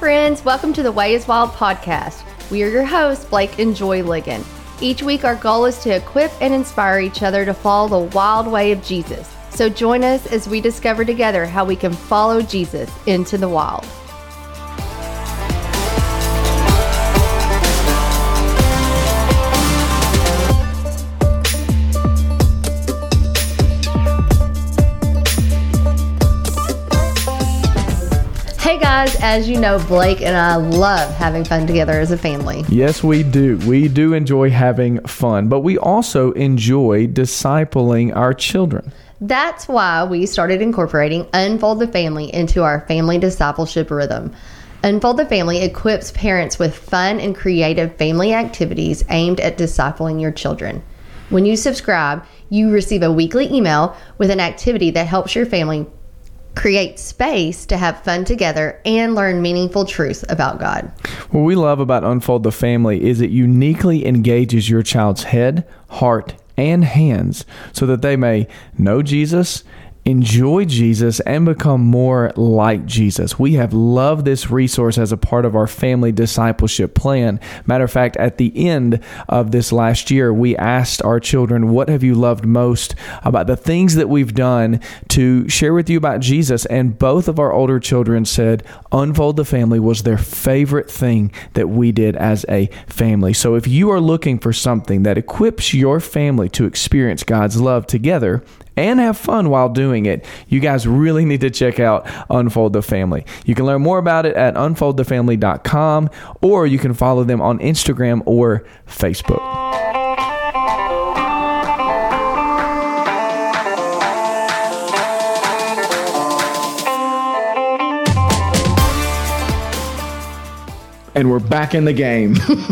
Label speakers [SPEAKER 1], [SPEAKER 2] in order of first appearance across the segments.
[SPEAKER 1] friends. Welcome to the Way is Wild podcast. We are your hosts, Blake and Joy Ligon. Each week, our goal is to equip and inspire each other to follow the wild way of Jesus. So join us as we discover together how we can follow Jesus into the wild. Hey guys, as you know, Blake and I love having fun together as a family.
[SPEAKER 2] Yes, we do. We do enjoy having fun, but we also enjoy discipling our children.
[SPEAKER 1] That's why we started incorporating Unfold the Family into our family discipleship rhythm. Unfold the Family equips parents with fun and creative family activities aimed at discipling your children. When you subscribe, you receive a weekly email with an activity that helps your family create space to have fun together and learn meaningful truths about God.
[SPEAKER 2] What we love about Unfold the Family is it uniquely engages your child's head, heart, and hands so that they may know Jesus, enjoy Jesus, and become more like Jesus. We have loved this resource as a part of our family discipleship plan. Matter of fact, at the end of this last year, we asked our children, what have you loved most about the things that we've done to share with you about Jesus? And both of our older children said Unfold the Family was their favorite thing that we did as a family. So if you are looking for something that equips your family to experience God's love together and have fun while doing it, you guys really need to check out Unfold the Family. You can learn more about it at unfoldthefamily.com, or you can follow them on Instagram or Facebook. And we're back in the game.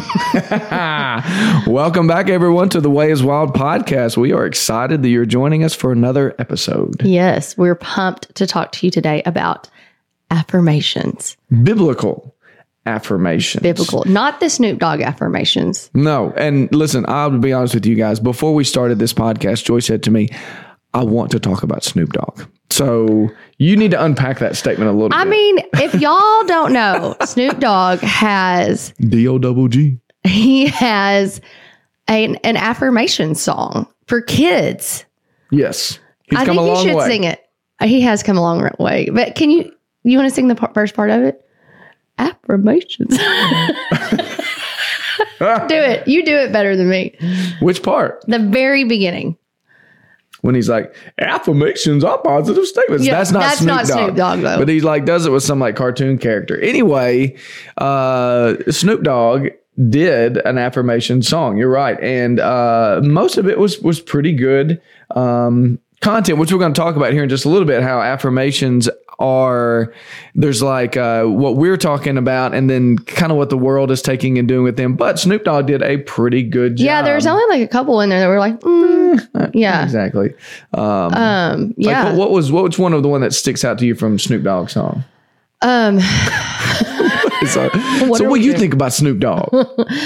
[SPEAKER 2] Welcome back, everyone, to the Way is Wild podcast. We are excited that you're joining us for another episode.
[SPEAKER 1] Yes, we're pumped to talk to you today about affirmations.
[SPEAKER 2] Biblical affirmations.
[SPEAKER 1] Biblical, not the Snoop Dogg affirmations.
[SPEAKER 2] No. And listen, I'll be honest with you guys. Before we started this podcast, Joy said to me, I want to talk about Snoop Dogg. So you need to unpack that statement a little bit.
[SPEAKER 1] I mean, if y'all don't know, Snoop Dogg has...
[SPEAKER 2] D-O-double-G.
[SPEAKER 1] He has an affirmation song for kids.
[SPEAKER 2] Yes. He's
[SPEAKER 1] I
[SPEAKER 2] come
[SPEAKER 1] think
[SPEAKER 2] a long
[SPEAKER 1] you should
[SPEAKER 2] way.
[SPEAKER 1] sing it. He has come a long way. But can you want to sing the first part of it? Affirmations. Do it. You do it better than me.
[SPEAKER 2] Which part?
[SPEAKER 1] The very beginning.
[SPEAKER 2] When he's like, affirmations are positive statements.
[SPEAKER 1] Yeah,
[SPEAKER 2] that's not
[SPEAKER 1] Snoop Dogg, though.
[SPEAKER 2] But he like does it with some like cartoon character. Anyway, Snoop Dogg did an affirmation song. You're right. And most of it was pretty good content, which we're going to talk about here in just a little bit, how affirmations are, there's like what we're talking about and then kind of what the world is taking and doing with them. But Snoop Dogg did a pretty good job.
[SPEAKER 1] Yeah, there's only like a couple in there that were like, yeah.
[SPEAKER 2] Exactly.
[SPEAKER 1] Yeah.
[SPEAKER 2] Like what was one of the one that sticks out to you from Snoop Dogg's song?
[SPEAKER 1] Um,
[SPEAKER 2] so what do you think about Snoop Dogg?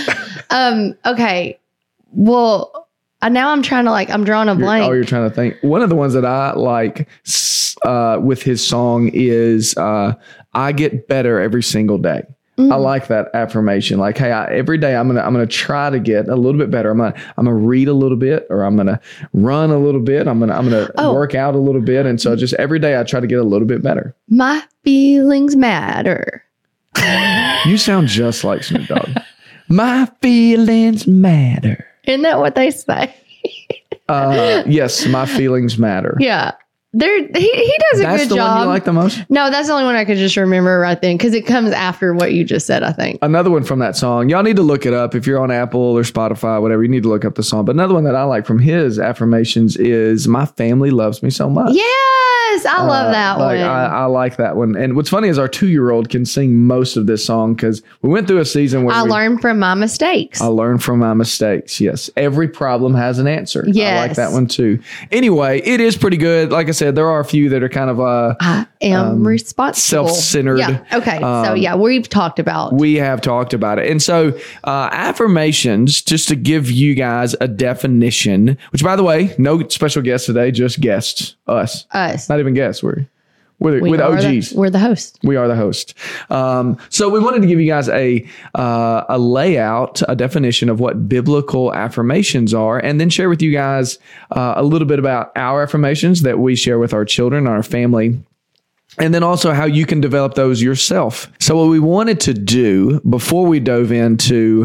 [SPEAKER 1] Okay. Well, now I'm trying to I'm drawing a blank.
[SPEAKER 2] You're trying to think. One of the ones that I like with his song is I get better every single day. I like that affirmation. Like, hey, every day I'm gonna try to get a little bit better. I'm gonna read a little bit, or I'm gonna run a little bit. I'm gonna work out a little bit, and so just every day I try to get a little bit better.
[SPEAKER 1] My feelings matter.
[SPEAKER 2] You sound just like Snoop Dogg. My feelings matter.
[SPEAKER 1] Isn't that what they say?
[SPEAKER 2] Yes, my feelings matter.
[SPEAKER 1] Yeah. He does a
[SPEAKER 2] That's
[SPEAKER 1] good
[SPEAKER 2] the
[SPEAKER 1] job.
[SPEAKER 2] one you like the most?
[SPEAKER 1] No, that's the only one I could just remember right then because it comes after what you just said, I think.
[SPEAKER 2] Another one from that song. Y'all need to look it up. If you're on Apple or Spotify, whatever, you need to look up the song. But another one that I like from his affirmations is My Family Loves Me So Much.
[SPEAKER 1] Yes, I love that one.
[SPEAKER 2] I like that one. And what's funny is our 2-year-old can sing most of this song because we went through a season where
[SPEAKER 1] I learned from my mistakes.
[SPEAKER 2] I learned from my mistakes. Yes. Every problem has an answer.
[SPEAKER 1] Yes.
[SPEAKER 2] I like that one too. Anyway, it is pretty good. Like I said, there are a few that are kind of
[SPEAKER 1] I am responsible.
[SPEAKER 2] self-centered.
[SPEAKER 1] Yeah. Okay. So we've talked about.
[SPEAKER 2] We have talked about it. And so affirmations, just to give you guys a definition, which by the way, no special guests today, just guests, us.
[SPEAKER 1] Us.
[SPEAKER 2] Not even guests. We're the OGs.
[SPEAKER 1] We're the host.
[SPEAKER 2] We are the host. So we wanted to give you guys a layout, a definition of what biblical affirmations are, and then share with you guys a little bit about our affirmations that we share with our children, our family, and then also how you can develop those yourself. So what we wanted to do before we dove into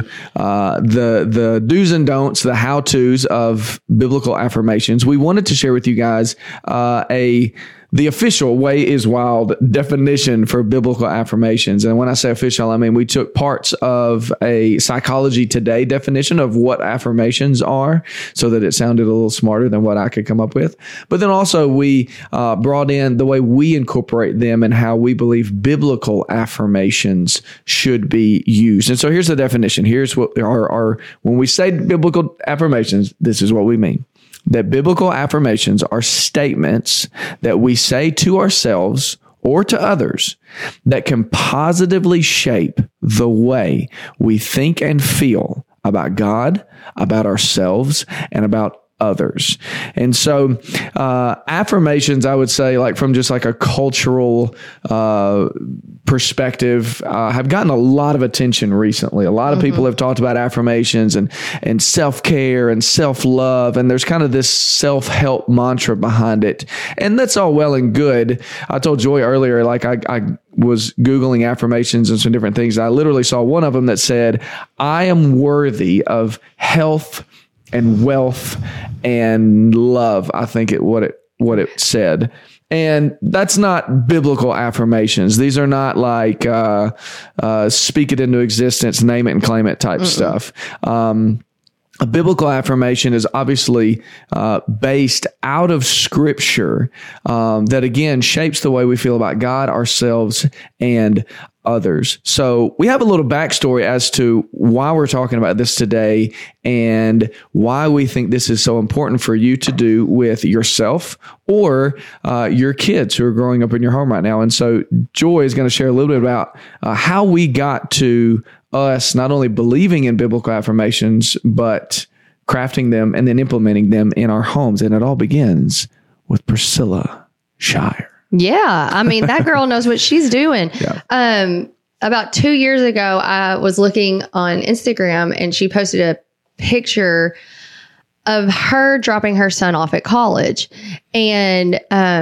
[SPEAKER 2] the do's and don'ts, the how-tos of biblical affirmations, we wanted to share with you guys the official Way is Wild definition for biblical affirmations. And when I say official, I mean we took parts of a Psychology Today definition of what affirmations are so that it sounded a little smarter than what I could come up with. But then also we brought in the way we incorporate them and how we believe biblical affirmations should be used. And so here's the definition. Here's what our when we say biblical affirmations, this is what we mean. That biblical affirmations are statements that we say to ourselves or to others that can positively shape the way we think and feel about God, about ourselves, and about others. And so affirmations, I would say, like from just like a cultural perspective, have gotten a lot of attention recently. A lot of people have talked about affirmations and self-care and self-love, and there's kind of this self-help mantra behind it. And that's all well and good. I told Joy earlier, like I was Googling affirmations and some different things. I literally saw one of them that said, I am worthy of health and wealth and love, I think what it said. And that's not biblical affirmations. These are not like speak it into existence, name it and claim it type stuff. A biblical affirmation is obviously based out of Scripture that, again, shapes the way we feel about God, ourselves, and others. So we have a little backstory as to why we're talking about this today and why we think this is so important for you to do with yourself or your kids who are growing up in your home right now. And so Joy is going to share a little bit about how we got to us not only believing in biblical affirmations, but crafting them and then implementing them in our homes. And it all begins with Priscilla Shirer.
[SPEAKER 1] Yeah. I mean, that girl knows what she's doing. Yeah. About 2 years ago, I was looking on Instagram and she posted a picture of her dropping her son off at college. And,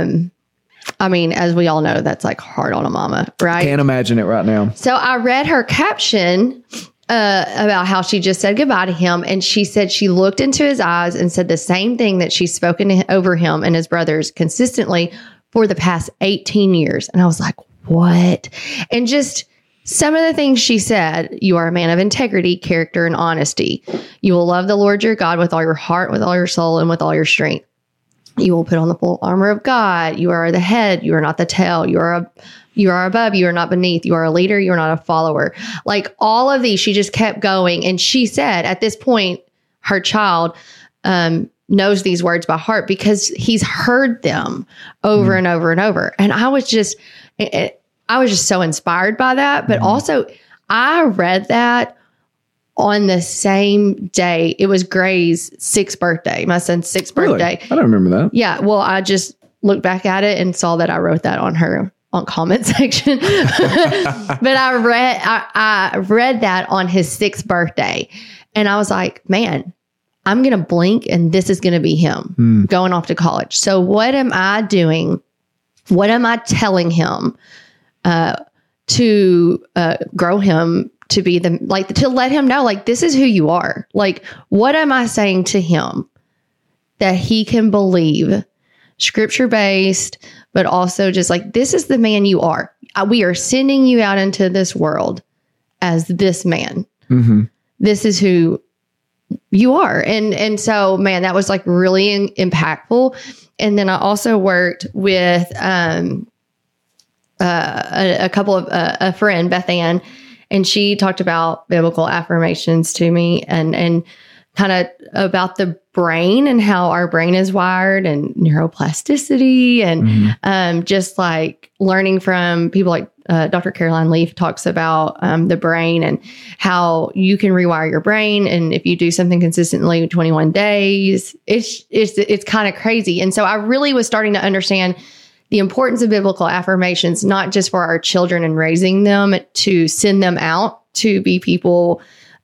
[SPEAKER 1] I mean, as we all know, that's like hard on a mama, right?
[SPEAKER 2] Can't imagine it right now.
[SPEAKER 1] So I read her caption about how she just said goodbye to him. And she said she looked into his eyes and said the same thing that she's spoken over him and his brothers consistently for the past 18 years. And I was like, what? And just some of the things she said: you are a man of integrity, character, and honesty. You will love the Lord your God with all your heart, with all your soul, and with all your strength. You will put on the full armor of God. You are the head. You are not the tail. You are above. You are not beneath. You are a leader. You are not a follower. Like all of these, she just kept going. And she said at this point, her child knows these words by heart because he's heard them over and over and over. And I was just so inspired by that. But also I read that on the same day. It was Gray's 6th birthday, my son's 6th birthday.
[SPEAKER 2] I don't remember that.
[SPEAKER 1] Yeah. Well, I just looked back at it and saw that I wrote that on her comment section. But I read that on his 6th birthday. And I was like, man, I'm going to blink and this is going to be him going off to college. So what am I doing? What am I telling him to grow him to be to let him know, like, this is who you are. Like, what am I saying to him that he can believe, scripture-based, but also just like, this is the man you are. We are sending you out into this world as this man. Mm-hmm. This is who you are. And so, man, that was like really impactful. And then I also worked with a couple of a friend, Beth Ann, and she talked about biblical affirmations to me and kind of about the brain and how our brain is wired and neuroplasticity and just like learning from people like Dr. Caroline Leaf talks about the brain and how you can rewire your brain. And if you do something consistently 21 days, it's kind of crazy. And so I really was starting to understand the importance of biblical affirmations, not just for our children and raising them to send them out to be people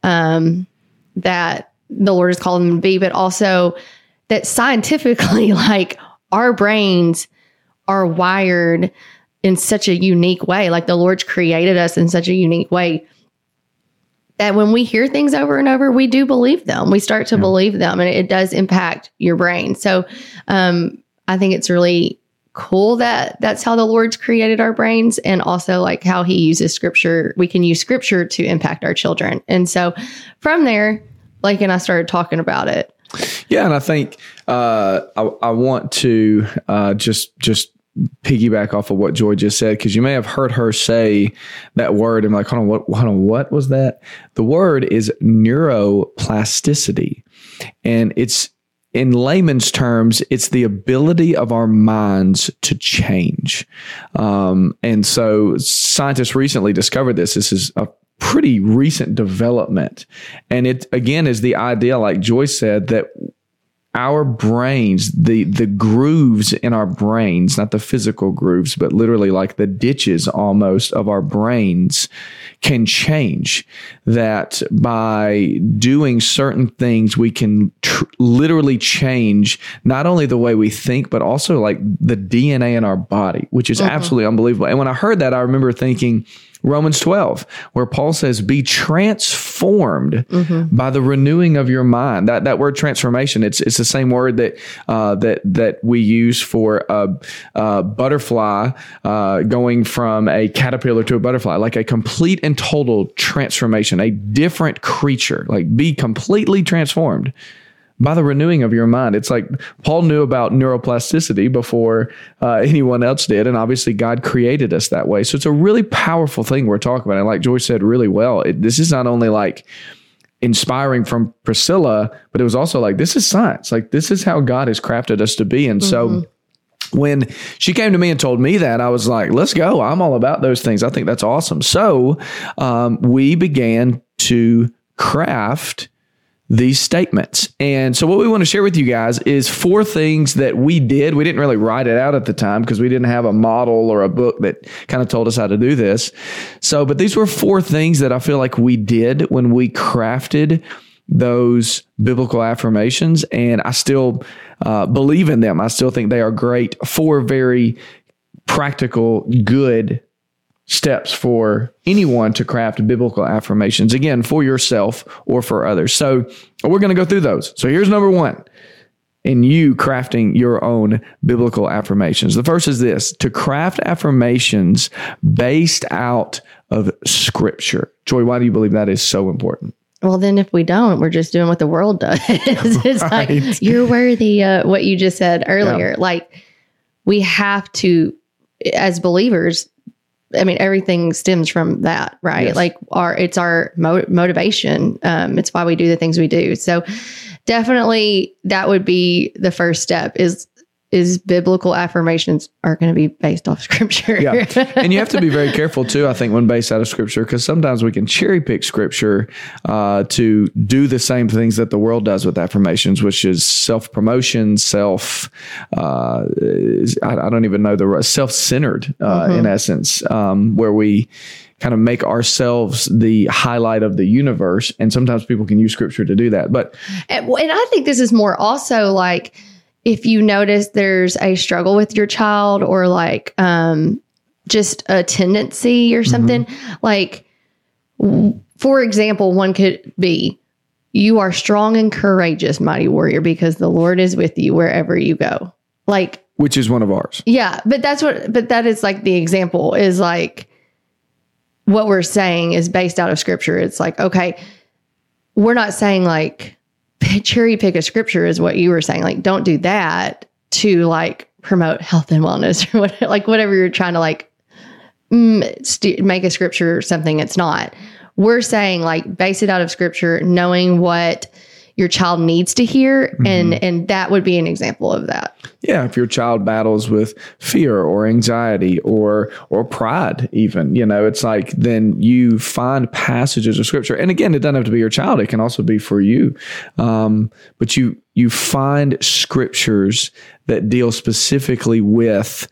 [SPEAKER 1] that the Lord has called them to be, but also that scientifically, like, our brains are wired in such a unique way. Like, the Lord's created us in such a unique way that when we hear things over and over, we do believe them. We start to believe them, and it does impact your brain. So I think it's really cool that that's how the Lord's created our brains, and also like how he uses scripture. We can use scripture to impact our children. And so from there, Blake and I started talking about it.
[SPEAKER 2] Yeah. And I think I want to just piggyback off of what Joy just said, because you may have heard her say that word. I'm like, hold on, what was that? The word is neuroplasticity. And it's, in layman's terms, it's the ability of our minds to change. And so scientists recently discovered this. This is a pretty recent development. And it, again, is the idea, like Joyce said, that our brains, the grooves in our brains, not the physical grooves, but literally like the ditches almost of our brains, can change. That by doing certain things, we can literally change not only the way we think, but also like the DNA in our body, which is absolutely unbelievable. And when I heard that, I remember thinking Romans 12, where Paul says, be transformed by the renewing of your mind. That word transformation, it's the same word that we use for a butterfly going from a caterpillar to a butterfly, like a complete and total transformation, a different creature, like be completely transformed by the renewing of your mind. It's like Paul knew about neuroplasticity before anyone else did. And obviously God created us that way. So it's a really powerful thing we're talking about. And like Joyce said really well, this is not only like inspiring from Priscilla, but it was also like, this is science. Like, this is how God has crafted us to be. And so when she came to me and told me that, I was like, let's go. I'm all about those things. I think that's awesome. So we began to craft these statements. And so what we want to share with you guys is 4 things that we did. We didn't really write it out at the time because we didn't have a model or a book that kind of told us how to do this. So, but these were 4 things that I feel like we did when we crafted those biblical affirmations. And I still believe in them. I still think they are great. 4 very practical, good steps for anyone to craft biblical affirmations, again, for yourself or for others. So we're going to go through those. So here's number 1 in you crafting your own biblical affirmations. The first is this: to craft affirmations based out of scripture. Joy, why do you believe that is so important?
[SPEAKER 1] Well, then if we don't, we're just doing what the world does. It's right. Like, you're worthy, what you just said earlier. Yeah. Like, we have to, as believers, I mean, everything stems from that, right? Yes. Like it's our motivation. It's why we do the things we do. So definitely that would be the first step is biblical affirmations are going to be based off scripture.
[SPEAKER 2] Yeah. And you have to be very careful too, I think, when based out of scripture, because sometimes we can cherry pick scripture to do the same things that the world does with affirmations, which is self-promotion, I don't even know the self-centered in essence, where we kind of make ourselves the highlight of the universe. And sometimes people can use scripture to do that.
[SPEAKER 1] And I think this is more also like, if you notice there's a struggle with your child or like just a tendency or something, like, for example, one could be, you are strong and courageous, mighty warrior, because the Lord is with you wherever you go. Like,
[SPEAKER 2] which is one of ours.
[SPEAKER 1] Yeah. But that is like the example is like what we're saying is based out of scripture. It's like, okay, we're not saying like, cherry pick a scripture is what you were saying. Like, don't do that to like promote health and wellness or whatever, like whatever you're trying to like make a scripture something it's not. We're saying like base it out of scripture, knowing what your child needs to hear. And that would be an example of that.
[SPEAKER 2] Yeah, if your child battles with fear or anxiety or pride even, it's like then you find passages of scripture. And again, it doesn't have to be your child. It can also be for you. But you find scriptures that deal specifically with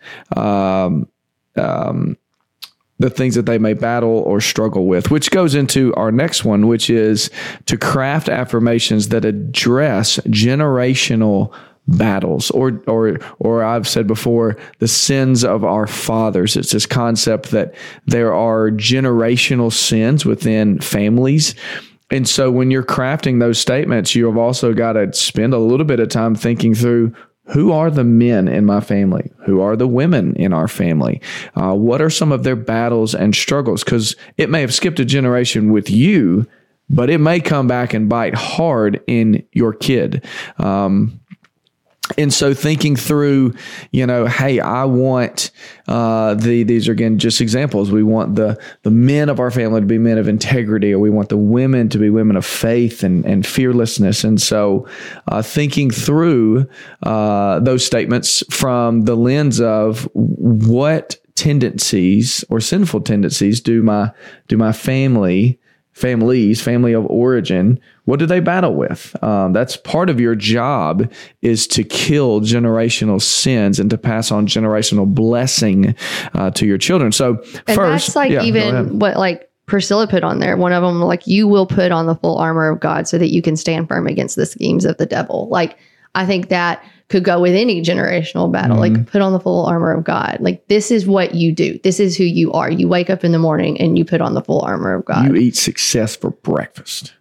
[SPEAKER 2] the things that they may battle or struggle with, which goes into our next one, which is to craft affirmations that address generational battles or I've said before, the sins of our fathers. It's this concept that there are generational sins within families. And so when you're crafting those statements, you have also got to spend a little bit of time thinking through, who are the men in my family? Who are the women in our family? What are some of their battles and struggles? Because it may have skipped a generation with you, but it may come back and bite hard in your kid. And so thinking through, hey, I want these are again just examples. We want the men of our family to be men of integrity, or we want the women to be women of faith and fearlessness. And so thinking through those statements from the lens of what tendencies or sinful tendencies do my family of origin, what do they battle with? That's part of your job, is to kill generational sins and to pass on generational blessing to your children. So
[SPEAKER 1] and
[SPEAKER 2] first,
[SPEAKER 1] that's even what Priscilla put on there. One of them, you will put on the full armor of God so that you can stand firm against the schemes of the devil. I think that could go with any generational battle. Put on the full armor of God. This is what you do. This is who you are. You wake up in the morning and you put on the full armor of God.
[SPEAKER 2] You eat success for breakfast.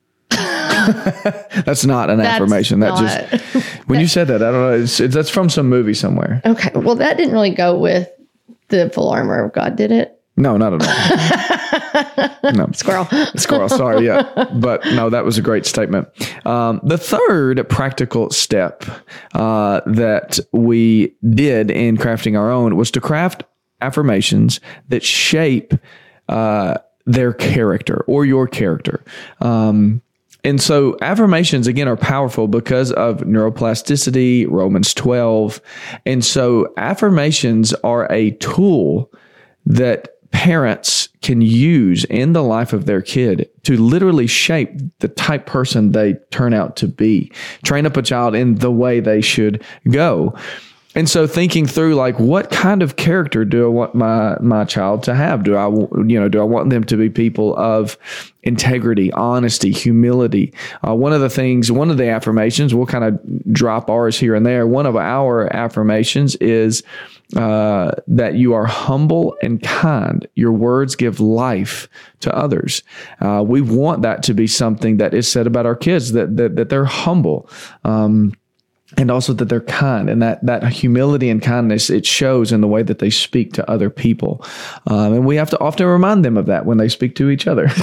[SPEAKER 2] That's not an affirmation. When you said that, I don't know. That's from some movie somewhere.
[SPEAKER 1] Okay. Well, that didn't really go with the full armor of God, did it?
[SPEAKER 2] No, not at all. No. Squirrel. Sorry. Yeah. But no, that was a great statement. The third practical step that we did in crafting our own was to craft affirmations that shape their character or your character. And so affirmations, again, are powerful because of neuroplasticity, Romans 12. And so affirmations are a tool that parents can use in the life of their kid to literally shape the type person they turn out to be, train up a child in the way they should go. And so thinking through, what kind of character do I want my child to have? Do I want them to be people of integrity, honesty, humility? One of the affirmations, we'll kind of drop ours here and there. One of our affirmations is that you are humble and kind. Your words give life to others. We want that to be something that is said about our kids, that they're humble. And also that they're kind, and that humility and kindness, it shows in the way that they speak to other people. And we have to often remind them of that when they speak to each other.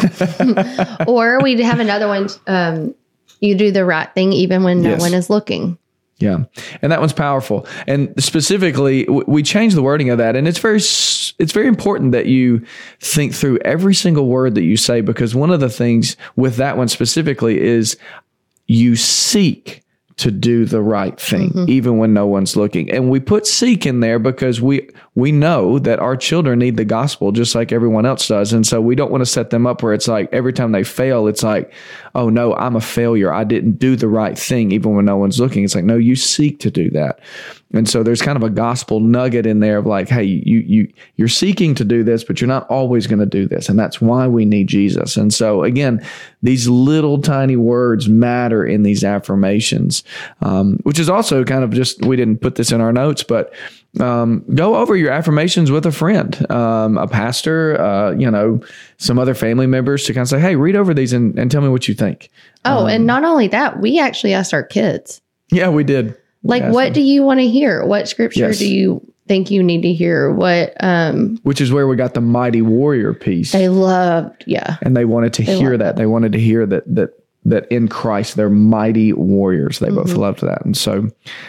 [SPEAKER 1] Or we have another one, you do the right thing even when no one is looking.
[SPEAKER 2] Yeah. And that one's powerful. And specifically, we changed the wording of that. And it's very important that you think through every single word that you say, because one of the things with that one specifically is you seek to do the right thing, even when no one's looking. And we put seek in there because we know that our children need the gospel just like everyone else does. And so we don't want to set them up where it's like every time they fail, it's like, oh no, I'm a failure. I didn't do the right thing even when no one's looking. It's like, no, you seek to do that. And so there's kind of a gospel nugget in there of like, hey, you're seeking to do this, but you're not always going to do this. And that's why we need Jesus. And so again, these little tiny words matter in these affirmations, which is also kind of just, we didn't put this in our notes, but go over your affirmations with a friend, a pastor, some other family members to kind of say, hey, read over these and tell me what you think.
[SPEAKER 1] Oh, and not only that, we actually asked our kids.
[SPEAKER 2] Yeah, we did.
[SPEAKER 1] What do you want to hear? What scripture do you think you need to hear?
[SPEAKER 2] Which is where we got the mighty warrior piece.
[SPEAKER 1] They loved, yeah.
[SPEAKER 2] And they wanted to hear that. They wanted to hear that in Christ, they're mighty warriors. They both loved that. And so,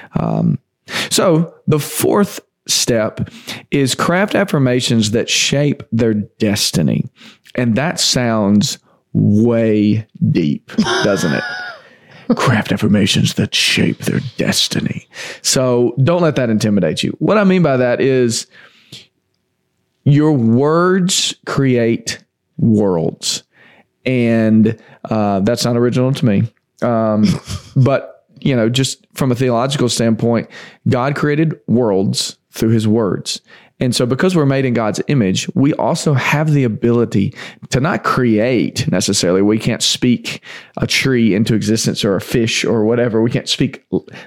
[SPEAKER 2] so the fourth step is craft affirmations that shape their destiny. And that sounds way deep, doesn't it? craft affirmations that shape their destiny. So don't let that intimidate you. What I mean by that is your words create worlds. And that's not original to me. But, just from a theological standpoint, God created worlds through his words. And so because we're made in God's image, we also have the ability to not create necessarily. We can't speak a tree into existence or a fish or whatever. We can't speak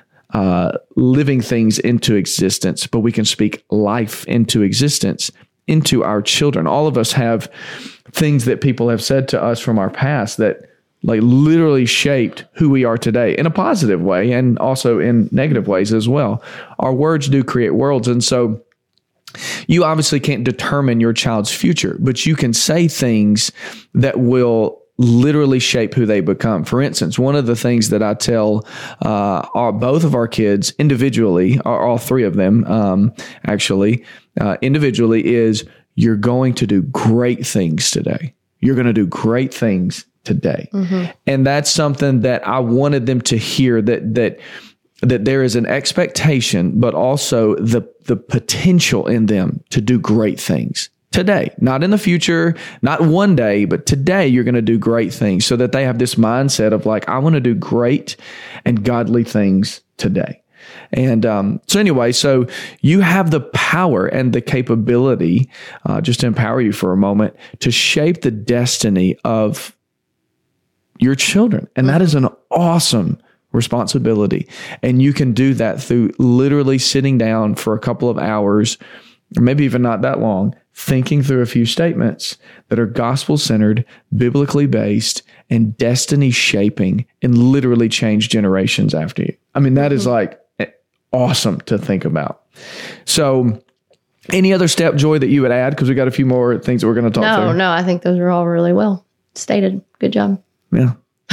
[SPEAKER 2] living things into existence, but we can speak life into existence, into our children. All of us have things that people have said to us from our past that literally shaped who we are today in a positive way and also in negative ways as well. Our words do create worlds. And so you obviously can't determine your child's future, but you can say things that will literally shape who they become. For instance, one of the things that I tell both of our kids individually, or all three of them individually, is you're going to do great things today. You're going to do great things today. Mm-hmm. And that's something that I wanted them to hear, that there is an expectation, but also the potential in them to do great things today, not in the future, not one day, but today you're going to do great things, so that they have this mindset of I want to do great and godly things today. And so you have the power and the capability, just to empower you for a moment, to shape the destiny of your children. And that is an awesome responsibility. And you can do that through literally sitting down for a couple of hours, or maybe even not that long, thinking through a few statements that are gospel-centered, biblically based, and destiny shaping, and literally change generations after you. I mean, that is awesome to think about. So any other step, Joy, that you would add? Because we got a few more things that we're going to talk through.
[SPEAKER 1] No, I think those are all really well stated. Good job.
[SPEAKER 2] Yeah.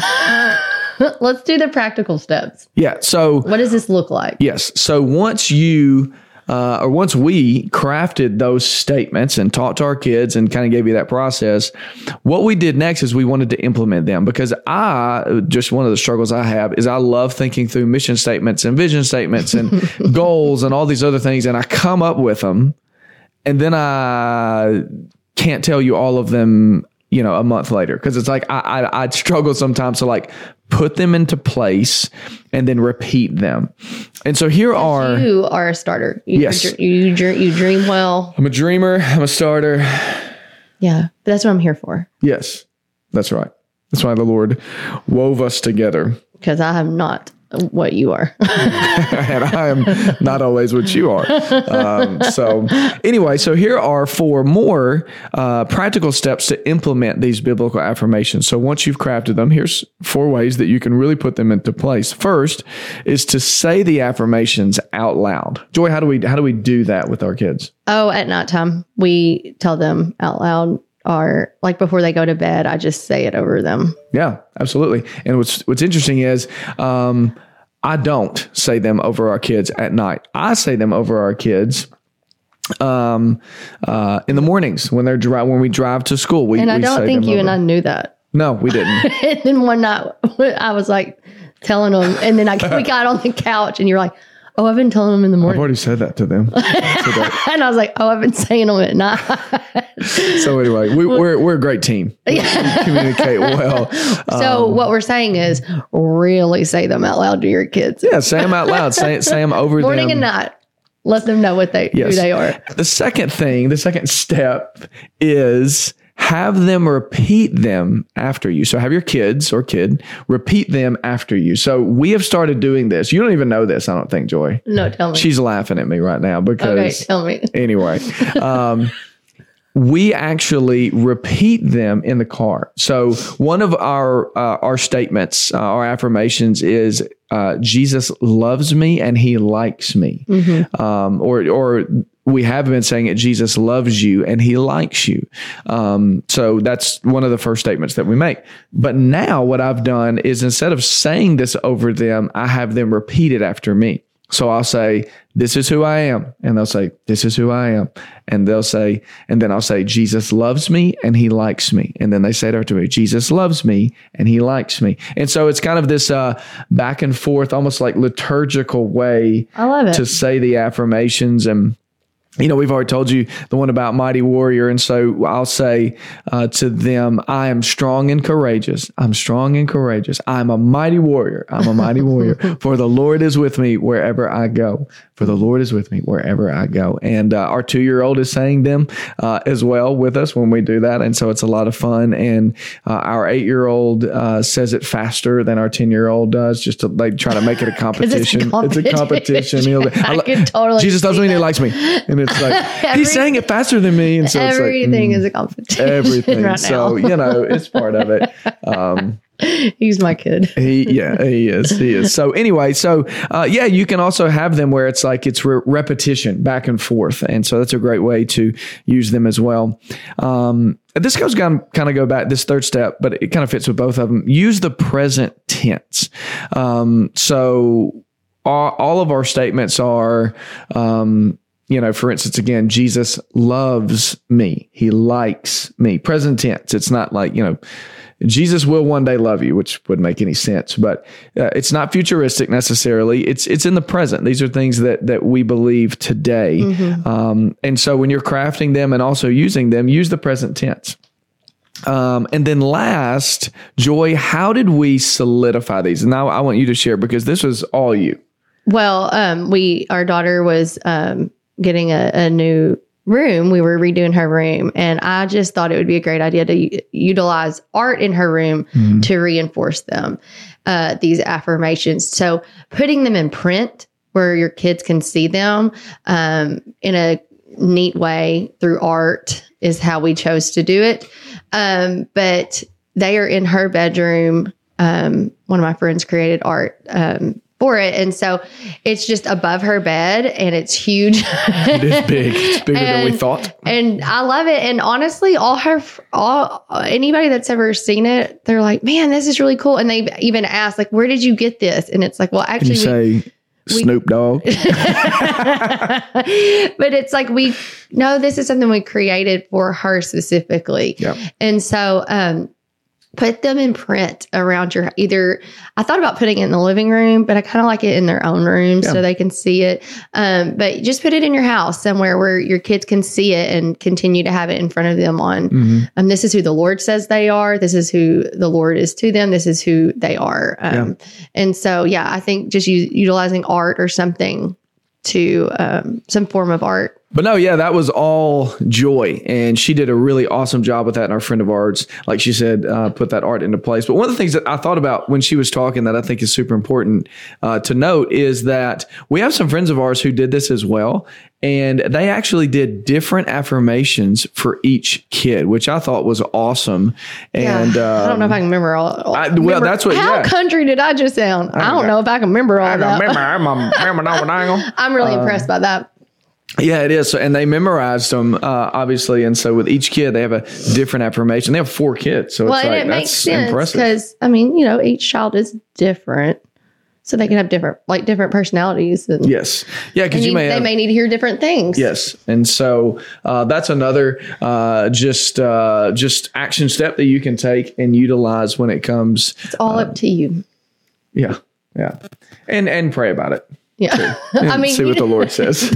[SPEAKER 1] Let's do the practical steps.
[SPEAKER 2] Yeah. So
[SPEAKER 1] what does this look like?
[SPEAKER 2] Yes. So once we crafted those statements and talked to our kids and kind of gave you that process, what we did next is we wanted to implement them, because one of the struggles I have is I love thinking through mission statements and vision statements and goals and all these other things. And I come up with them, and then I can't tell you all of them, a month later, because it's I struggle sometimes to put them into place and then repeat them. And so you
[SPEAKER 1] are a starter.
[SPEAKER 2] Yes.
[SPEAKER 1] You dream well.
[SPEAKER 2] I'm a dreamer. I'm a starter.
[SPEAKER 1] Yeah. That's what I'm here for.
[SPEAKER 2] Yes, that's right. That's why the Lord wove us together.
[SPEAKER 1] Because I am not what you are.
[SPEAKER 2] And I am not always what you are. So here are 4 more practical steps to implement these biblical affirmations. So once you've crafted them, here's 4 ways that you can really put them into place. First is to say the affirmations out loud. Joy, how do we do that with our kids?
[SPEAKER 1] Oh, at nighttime, we tell them out loud. Or before they go to bed, I just say it over them.
[SPEAKER 2] Yeah, absolutely. And what's interesting is I don't say them over our kids at night. I say them over our kids in the mornings when we drive to school.
[SPEAKER 1] I don't think you and I knew that.
[SPEAKER 2] No, we didn't.
[SPEAKER 1] And then one night I was telling them, and then we got on the couch, and you're like, "Oh, I've been telling them in the morning."
[SPEAKER 2] I've already said that to them.
[SPEAKER 1] And I was like, "Oh, I've been saying them at night."
[SPEAKER 2] So anyway, we're a great team. We communicate well.
[SPEAKER 1] So what we're saying is really say them out loud to your kids.
[SPEAKER 2] Yeah, say them out loud. Say them over
[SPEAKER 1] morning and night. Let them know who they are.
[SPEAKER 2] The second step is have them repeat them after you. So have your kids or kid repeat them after you. So we have started doing this. You don't even know this, I don't think, Joy.
[SPEAKER 1] No, tell me.
[SPEAKER 2] She's laughing at me right now because...
[SPEAKER 1] Okay, tell me.
[SPEAKER 2] Anyway, we actually repeat them in the car. So one of our statements, our affirmations is, Jesus loves me and he likes me. Mm-hmm. Or we have been saying it, Jesus loves you and he likes you. So that's one of the first statements that we make. But now what I've done is instead of saying this over them, I have them repeat it after me. So I'll say, this is who I am. And they'll say, this is who I am. And they'll say, and then I'll say, Jesus loves me and he likes me. And then they say it after me, Jesus loves me and he likes me. And so it's kind of this back and forth, almost like liturgical way
[SPEAKER 1] I love it.
[SPEAKER 2] to say the affirmations. And we've already told you the one about mighty warrior. And so I'll say to them, I am strong and courageous. I'm strong and courageous. I'm a mighty warrior. I'm a mighty warrior. For the Lord is with me wherever I go. For the Lord is with me wherever I go. And our 2-year-old is saying them as well with us when we do that. And so it's a lot of fun. And our 8-year-old says it faster than our 10-year-old does, just to try to make it a competition. It's a competition.
[SPEAKER 1] I can totally
[SPEAKER 2] Jesus loves me and he likes me. And it's like, he's saying it faster than me. And so
[SPEAKER 1] everything is a competition.
[SPEAKER 2] Everything.
[SPEAKER 1] Right
[SPEAKER 2] so, it's part of it.
[SPEAKER 1] He's my kid.
[SPEAKER 2] He is. So anyway, you can also have them where it's like it's repetition back and forth. And so that's a great way to use them as well. This goes kind of go back this third step, but it kind of fits with both of them. Use the present tense. So all of our statements are, for instance, again, Jesus loves me. He likes me. Present tense. It's not like, Jesus will one day love you, which wouldn't make any sense, but it's not futuristic necessarily. It's in the present. These are things that we believe today. Mm-hmm. And so when you're crafting them and also using them, use the present tense. And then last, Joy, how did we solidify these? And now I want you to share because this was all you.
[SPEAKER 1] Well, our daughter was getting a new room. We were redoing her room, and I just thought it would be a great idea to utilize art in her room to reinforce them, these affirmations. So putting them in print where your kids can see them in a neat way through art is how we chose to do it. But they are in her bedroom. One of my friends created art for it. And so it's just above her bed and it's huge.
[SPEAKER 2] It is big. It's bigger than we thought.
[SPEAKER 1] And I love it. And honestly, anybody that's ever seen it, they're like, man, this is really cool. And they even ask, like, where did you get this? And it's like, well, actually,
[SPEAKER 2] you say Snoop Dogg.
[SPEAKER 1] But it's like, this is something we created for her specifically. Yep. And so, put them in print around I thought about putting it in the living room, but I kind of like it in their own room so they can see it. But just put it in your house somewhere where your kids can see it and continue to have it in front of them on, this is who the Lord says they are. This is who the Lord is to them. This is who they are. And so, I think just utilizing art or something to some form of art.
[SPEAKER 2] But no, that was all Joy. And she did a really awesome job with that. And our friend of ours, like she said, put that art into place. But one of the things that I thought about when she was talking that I think is super important to note is that we have some friends of ours who did this as well. And they actually did different affirmations for each kid, which I thought was awesome. And
[SPEAKER 1] I don't know if I can remember all.
[SPEAKER 2] That's what.
[SPEAKER 1] How country did I just sound? I don't know if I can remember all that. I'm really impressed by that.
[SPEAKER 2] Yeah, it is. So, and they memorized them, obviously. And so with each kid, they have a different affirmation. They have 4 kids. So it's
[SPEAKER 1] it makes sense because, each child is different. So they can have different personalities. And,
[SPEAKER 2] yes. Yeah, because they
[SPEAKER 1] may need to hear different things.
[SPEAKER 2] Yes. And so that's another just action step that you can take and utilize when it comes.
[SPEAKER 1] It's all up to you.
[SPEAKER 2] Yeah. Yeah. And pray about it.
[SPEAKER 1] Yeah.
[SPEAKER 2] See what the Lord says.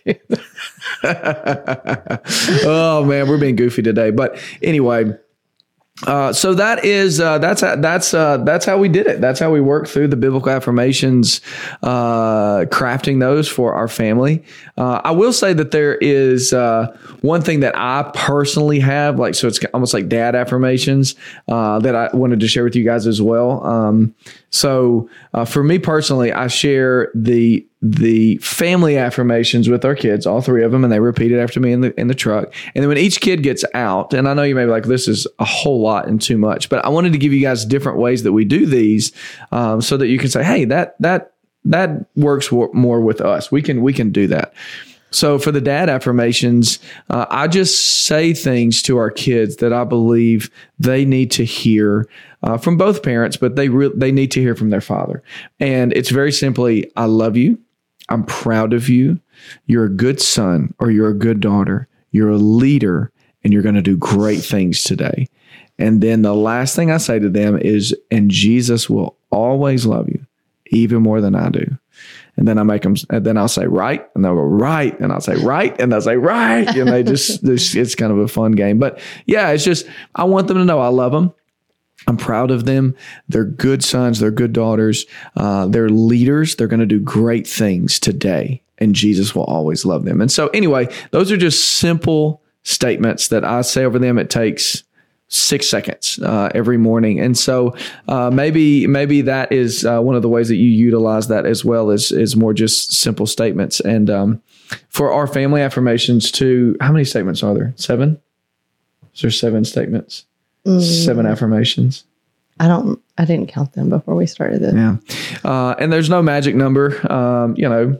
[SPEAKER 2] Oh man, we're being goofy today. But anyway, so that's how we did it. That's how we worked through the biblical affirmations, crafting those for our family. I will say that there is one thing that I personally have, so it's almost like dad affirmations that I wanted to share with you guys as well. So for me personally, I share the family affirmations with our kids, all 3 of them, and they repeat it after me in the truck. And then when each kid gets out, and I know you may be like, this is a whole lot and too much, but I wanted to give you guys different ways that we do these, so that you can say, hey, that works more with us. We can do that. So for the dad affirmations, I just say things to our kids that I believe they need to hear from both parents, but they need to hear from their father. And it's very simply, I love you. I'm proud of you. You're a good son or you're a good daughter. You're a leader and you're going to do great things today. And then the last thing I say to them is, and Jesus will always love you even more than I do. And then I make them, and then I'll say, right. And they'll go, right. And I'll say, right. And they'll say, right. And they just, it's kind of a fun game. But yeah, it's just, I want them to know I love them. I'm proud of them. They're good sons. They're good daughters. They're leaders. They're going to do great things today. And Jesus will always love them. And so anyway, those are just simple statements that I say over them. It takes 6 seconds every morning. And so maybe that is one of the ways that you utilize that as well, is more just simple statements. And for our family affirmations too, how many statements are there? 7? Is there 7 statements? 7 affirmations?
[SPEAKER 1] I didn't count them before we started this.
[SPEAKER 2] Yeah. And there's no magic number,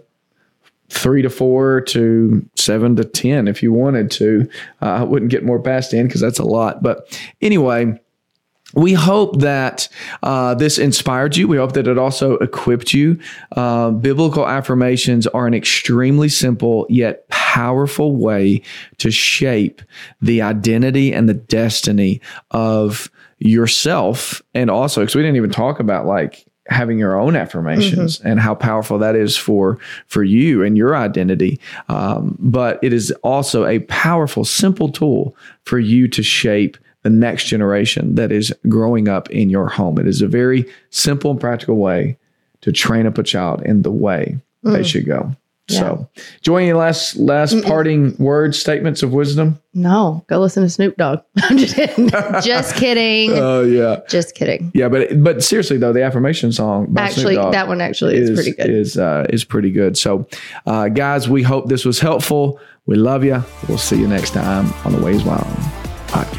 [SPEAKER 2] 3 to 4 to 7 to 10 if you wanted to. I wouldn't get more past 10 because that's a lot. But anyway, we hope that this inspired you. We hope that it also equipped you. Biblical affirmations are an extremely simple yet powerful way to shape the identity and the destiny of yourself. And also, because we didn't even talk about having your own affirmations and how powerful that is for you and your identity. But it is also a powerful, simple tool for you to shape the next generation that is growing up in your home. It is a very simple and practical way to train up a child in the way they should go. Yeah. So, Joy, any last parting words, statements of wisdom?
[SPEAKER 1] No, go listen to Snoop Dogg. I'm just kidding. Just kidding.
[SPEAKER 2] Oh, yeah.
[SPEAKER 1] Just kidding.
[SPEAKER 2] Yeah, but seriously though, the affirmation song by
[SPEAKER 1] actually,
[SPEAKER 2] Snoop Dogg
[SPEAKER 1] that one actually is pretty good.
[SPEAKER 2] Is pretty good. So, guys, we hope this was helpful. We love you. We'll see you next time on the Way is Wild podcast.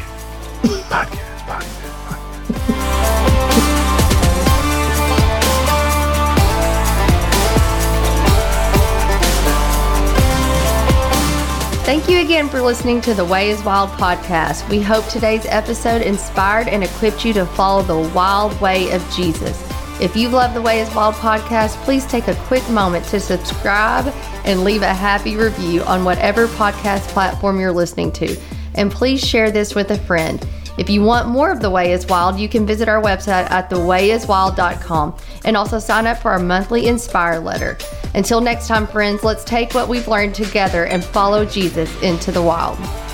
[SPEAKER 1] Thank you again for listening to the Way is Wild podcast. We hope today's episode inspired and equipped you to follow the wild way of Jesus. If you love the Way is Wild podcast, please take a quick moment to subscribe and leave a happy review on whatever podcast platform you're listening to. And please share this with a friend. If you want more of The Way is Wild, you can visit our website at thewayiswild.com and also sign up for our monthly Inspire letter. Until next time, friends, let's take what we've learned together and follow Jesus into the wild.